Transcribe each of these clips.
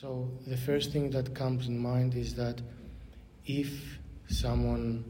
So the first thing that comes in mind is that if someone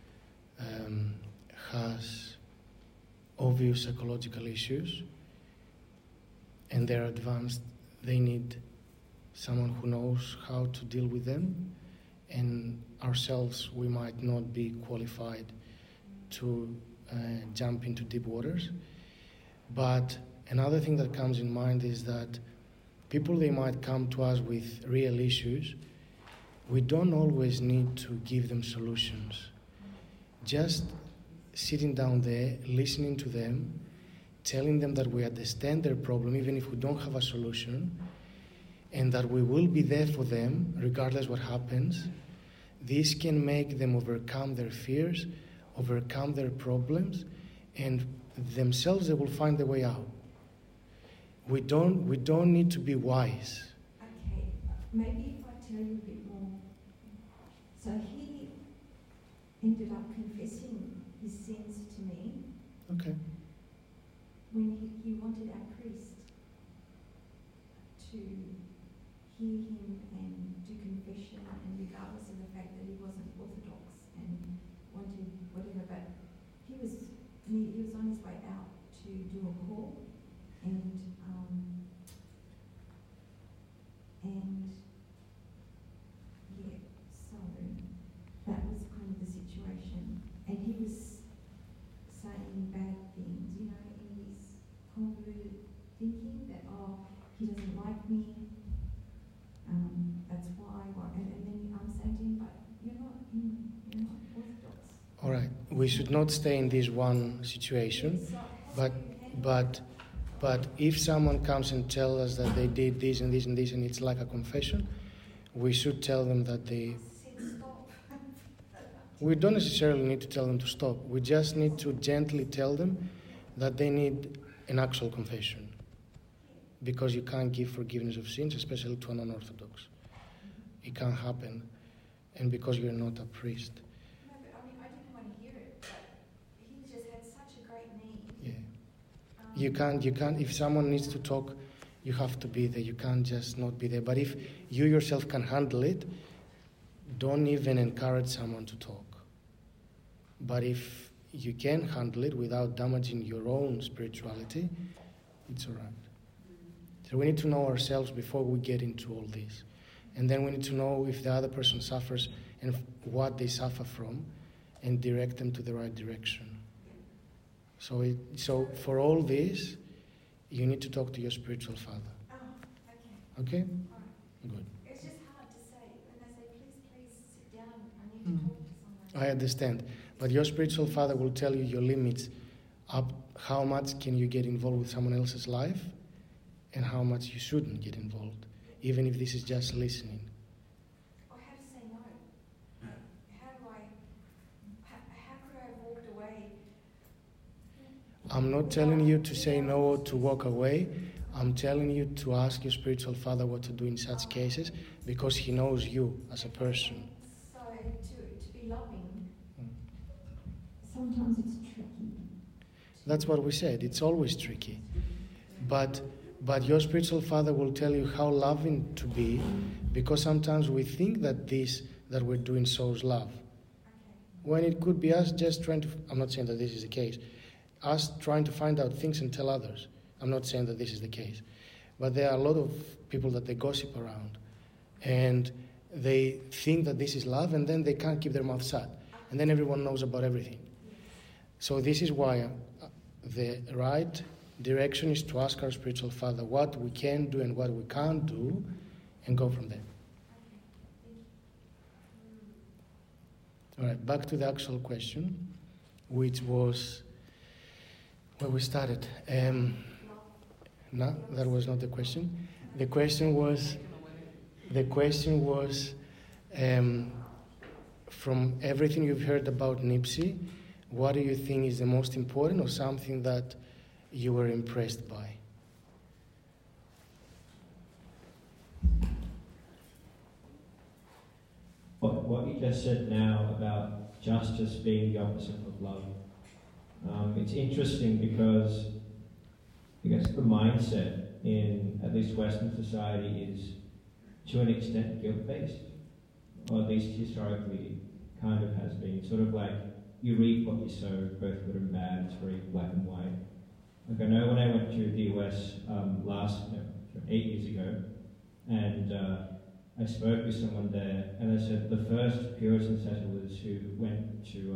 has obvious psychological issues and they're advanced, they need someone who knows how to deal with them, and ourselves, we might not be qualified to jump into deep waters. But another thing that comes in mind is that people, they might come to us with real issues. We don't always need to give them solutions. Just sitting down there, listening to them, telling them that we understand their problem, even if we don't have a solution, and that we will be there for them regardless what happens. This can make them overcome their fears, overcome their problems, and themselves they will find a way out. We don't need to be wise. Okay, maybe if I tell you a bit more. So he ended up confessing his sins to me. Okay. When he wanted our priest to hear him and do confession, and regardless of the fact that he wasn't Orthodox and wanted whatever, but he was on his way out to do a call, and yeah, so that was kind of the situation, and he was saying bad things, in his convoluted thinking that, he doesn't like me, that's why, and then I'm saying to him, but you're not Orthodox. All right, we should not stay in this one situation, but if someone comes and tells us that they did this and this and this and it's like a confession, we should tell them that they... Stop. We don't necessarily need to tell them to stop. We just need to gently tell them that they need an actual confession. Because you can't give forgiveness of sins, especially to a non-Orthodox. It can't happen. And because you're not a priest. No, but I didn't want to hear it, but he just had such a great need. Yeah. You can't, if someone needs to talk, you have to be there. You can't just not be there. But if you yourself can handle it, don't even encourage someone to talk. But if you can handle it without damaging your own spirituality, it's all right. So we need to know ourselves before we get into all this. And then we need to know if the other person suffers and what they suffer from, and direct them to the right direction. So for all this, you need to talk to your spiritual father. Oh, okay. Okay? All right. Good. It's just hard to say. When they say, please sit down, I need to talk to someone. I understand. But your spiritual father will tell you your limits, up how much can you get involved with someone else's life, and how much you shouldn't get involved, even if this is just listening. Or how to say no. How could I have walked away? I'm not telling you to say no or to walk away. I'm telling you to ask your spiritual father what to do in such cases, because he knows you as a person. So to be loving, sometimes it's tricky. That's what we said. It's always tricky. But your spiritual father will tell you how loving to be, because sometimes we think that this that we're doing shows love. When it could be us just trying to... I'm not saying that this is the case. Us trying to find out things and tell others. I'm not saying that this is the case. But there are a lot of people that they gossip around. And they think that this is love, and then they can't keep their mouth shut. And then everyone knows about everything. So this is why the right direction is to ask our spiritual father what we can do and what we can't do, and go from there. All right, back to the actual question, which was where we started. No, that was not the question. The question was, from everything you've heard about Nipsey, what do you think is the most important, or something that you were impressed by? What you just said now about justice being the opposite of love. It's interesting because I guess the mindset in at least Western society is to an extent, guilt-based, or at least historically kind of has been. Sort of like you reap what you sow, both good and bad. It's very black and white. Like I know when I went to the US 8 years ago, and I spoke with someone there, and they said the first Puritan settlers who went to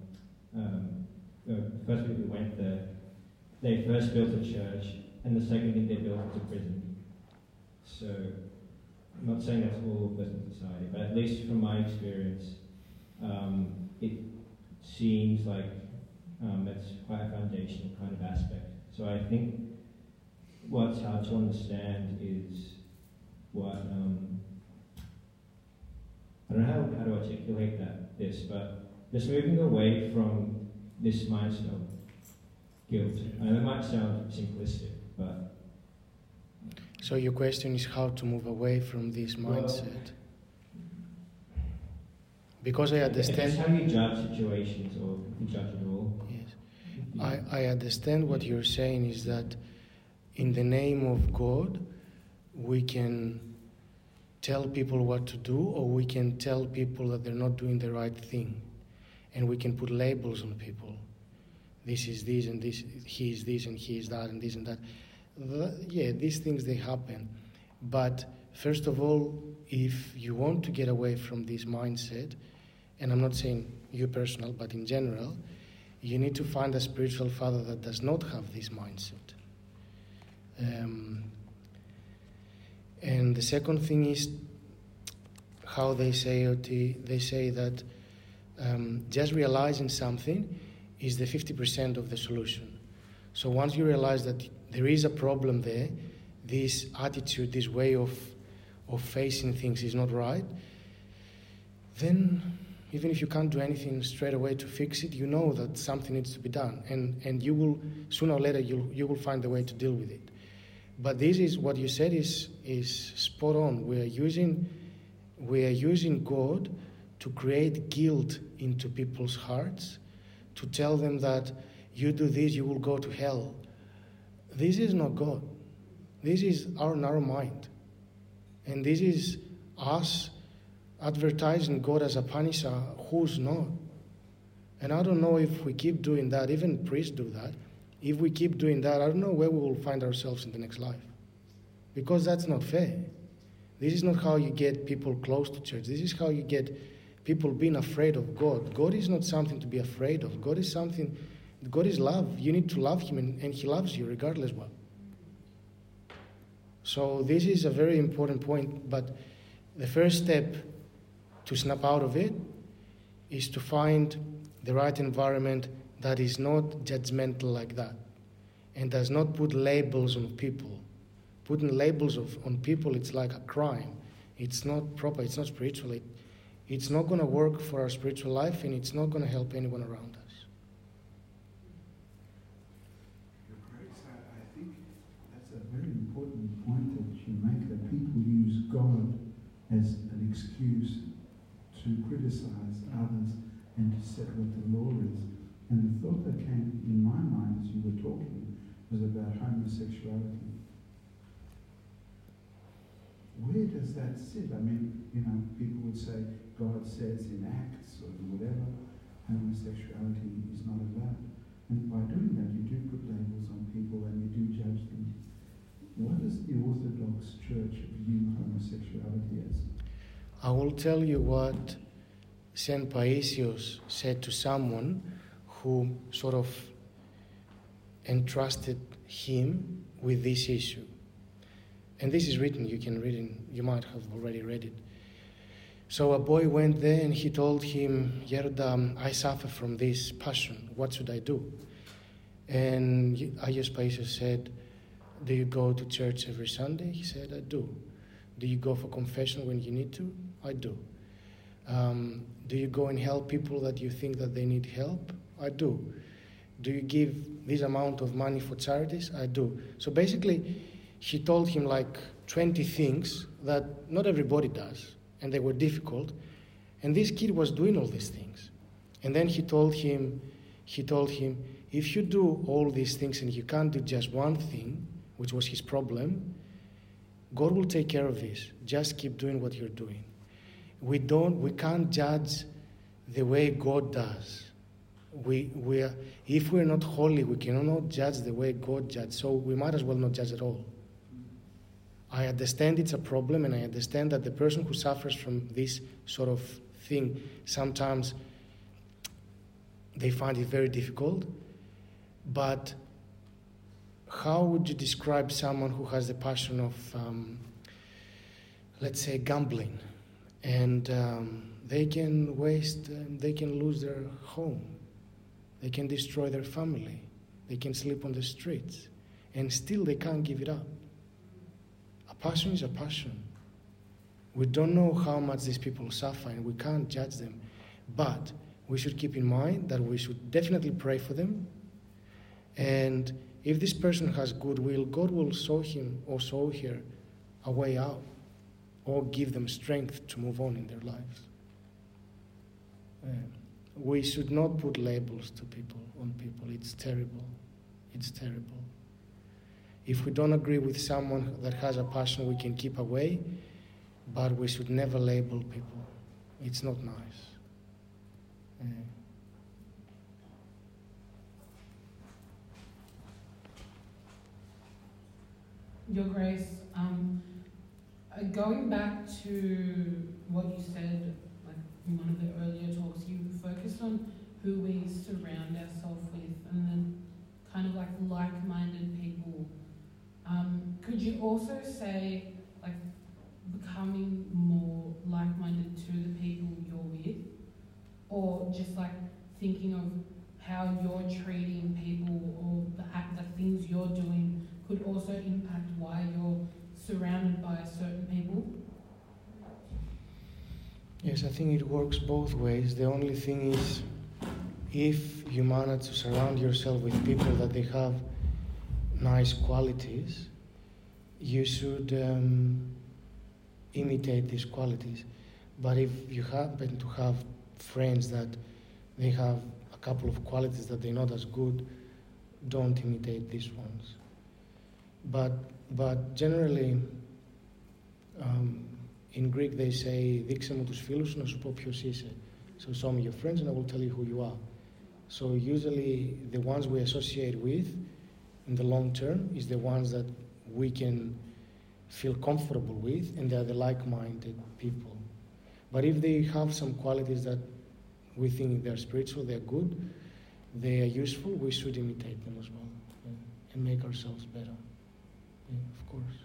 the first people who went there, they first built a church, and the second thing they built was a prison. So I'm not saying that's all of Western society, but at least from my experience, it seems like that's quite a foundational kind of aspect. So I think what's hard to understand is what I don't know how to articulate this, but just moving away from this mindset of guilt. I know it might sound simplistic, but so your question is how to move away from this mindset. Because I understand. It's how you judge situations, or you judge at all. Yes, I understand what you're saying is that in the name of God, we can tell people what to do, or we can tell people that they're not doing the right thing, and we can put labels on people. This is this, and this. He is this, and he is that, and this and that. Yeah, these things, they happen. But first of all, if you want to get away from this mindset, and I'm not saying you personal, but in general, you need to find a spiritual father that does not have this mindset. And the second thing is how they say that just realizing something is the 50% of the solution. So once you realize that there is a problem there, this attitude, this way of facing things is not right, then even if you can't do anything straight away to fix it, you know that something needs to be done, and you will, sooner or later, you will find a way to deal with it. But this is what you said is spot on. We are using God to create guilt into people's hearts, to tell them that you do this, you will go to hell. This is not God. This is our narrow mind. And this is us advertising God as a punisher who's not. And I don't know if we keep doing that, even priests do that. If we keep doing that, I don't know where we will find ourselves in the next life. Because that's not fair. This is not how you get people close to church. This is how you get people being afraid of God. God is not something to be afraid of. God is love. You need to love Him, and He loves you regardless what. So this is a very important point, but the first step to snap out of it is to find the right environment that is not judgmental like that and does not put labels on people. Putting labels on people, it's like a crime. It's not proper, it's not spiritual. It's not going to work for our spiritual life, and it's not going to help anyone around us. Your Grace, I think that's a very important point that you make, that people use God as an excuse to criticize others and to set what the law is. And the thought that came in my mind as you were talking was about homosexuality. Where does that sit? I mean, people would say God says in Acts or whatever, homosexuality is not allowed. And by doing that, you do put labels on people and you do judge them. What does the Orthodox Church view homosexuality as? I will tell you what St. Paisios said to someone who sort of entrusted him with this issue. And this is written, you can read it, you might have already read it. So a boy went there and he told him, Yerda, I suffer from this passion, what should I do? And Agios Paisios said, do you go to church every Sunday? He said, I do. Do you go for confession when you need to? I do. Do you go and help people that you think that they need help? I do. Do you give this amount of money for charities? I do. So basically, he told him like 20 things that not everybody does, and they were difficult. And this kid was doing all these things. And then he told him, if you do all these things and you can't do just one thing, which was his problem, God will take care of this. Just keep doing what you're doing. We can't judge the way God does. If we're not holy, we cannot judge the way God judges. So we might as well not judge at all. I understand it's a problem, and I understand that the person who suffers from this sort of thing, sometimes they find it very difficult. But how would you describe someone who has the passion of, let's say, gambling, and they can lose their home, they can destroy their family, they can sleep on the streets, and still they can't give it up? A passion is a passion. We don't know how much these people suffer, and we can't judge them, but we should keep in mind that we should definitely pray for them. And if this person has goodwill, God will show him or show her a way out, or give them strength to move on in their lives. We should not put labels on people. It's terrible. It's terrible. If we don't agree with someone that has a passion, we can keep away, but we should never label people. It's not nice. Your Grace, going back to what you said, like in one of the earlier talks, you focused on who we surround ourselves with, and then kind of like-minded people. Could you also say, like, becoming more like-minded to the people you're with, or just like thinking of how you're treating people, or the things you're doing could also impact why you're surrounded by certain people? Yes, I think it works both ways. The only thing is, if you manage to surround yourself with people that they have nice qualities, you should imitate these qualities. But if you happen to have friends that they have a couple of qualities that they're not as good, don't imitate these ones. But generally, in Greek they say, δείξε μου τους φίλους σου να σου πω ποιος είσαι. So show me your friends and I will tell you who you are. So usually the ones we associate with in the long term is the ones that we can feel comfortable with, and they are the like-minded people. But if they have some qualities that we think they're spiritual, they're good, they are useful, we should imitate them as well, and make ourselves better. Of course.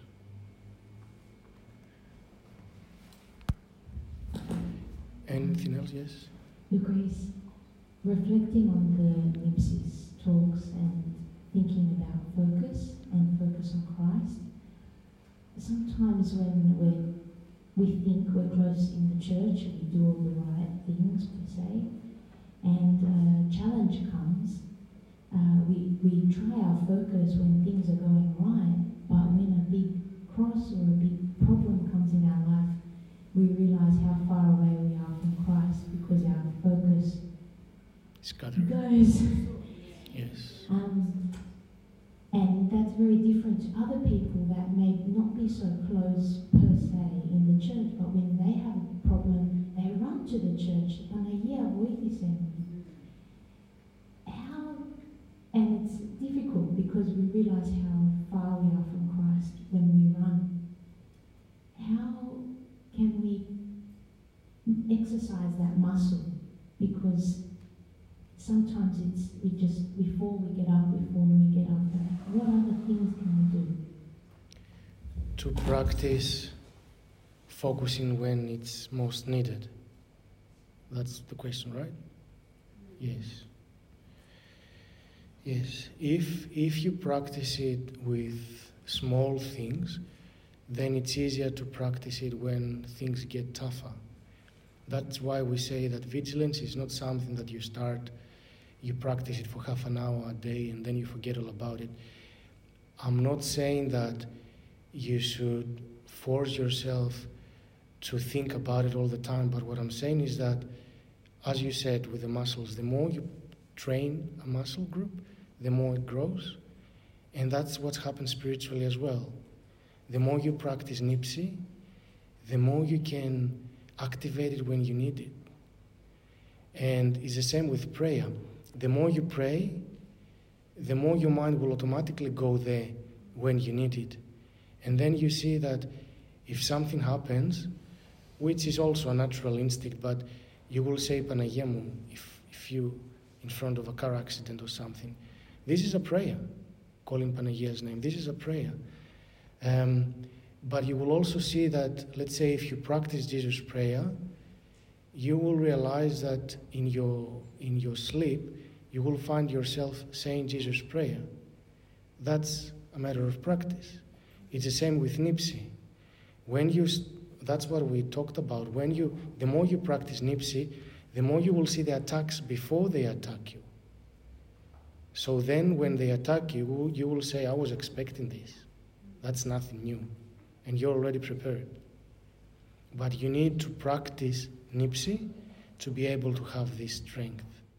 Anything else? Yes? Your Grace, reflecting on the Nipsis talks and thinking about focus and focus on Christ, sometimes when we think we're close in the church and we do all the right things, per se, and a challenge comes, we try our focus when things are going right, but when a big cross or a big problem comes in our life, we realise how far away we are from Christ because our focus goes. Yes. And that's very different to other people that may not be so close per se in the church, but when they have a problem, they run to the church. And it's difficult because we realise how far we are from Christ when we run. How can we exercise that muscle? Because sometimes before we get up. What other things can we do? To practice focusing when it's most needed. That's the question, right? Yes. Yes. If you practice it with small things, then it's easier to practice it when things get tougher. That's why we say that vigilance is not something that you practice it for half an hour a day and then you forget all about it. I'm not saying that you should force yourself to think about it all the time, but what I'm saying is that, as you said with the muscles, the more you train a muscle group, the more it grows. And that's what's happened spiritually as well. the more you practice Nipsi, the more you can activate it when you need it. And it's the same with prayer. The more you pray, the more your mind will automatically go there when you need it. And then you see that if something happens, which is also a natural instinct, but you will say Panagia mu if you in front of a car accident or something. This is a prayer, calling Panagia's name. This is a prayer. But you will also see that, let's say, if you practice Jesus' prayer, you will realize that in your sleep, you will find yourself saying Jesus' prayer. That's a matter of practice. It's the same with Nipsi. That's what we talked about. The more you practice Nipsi, the more you will see the attacks before they attack you. So then when they attack you, you will say, I was expecting this. That's nothing new. And you're already prepared. But you need to practice Nipsi to be able to have this strength.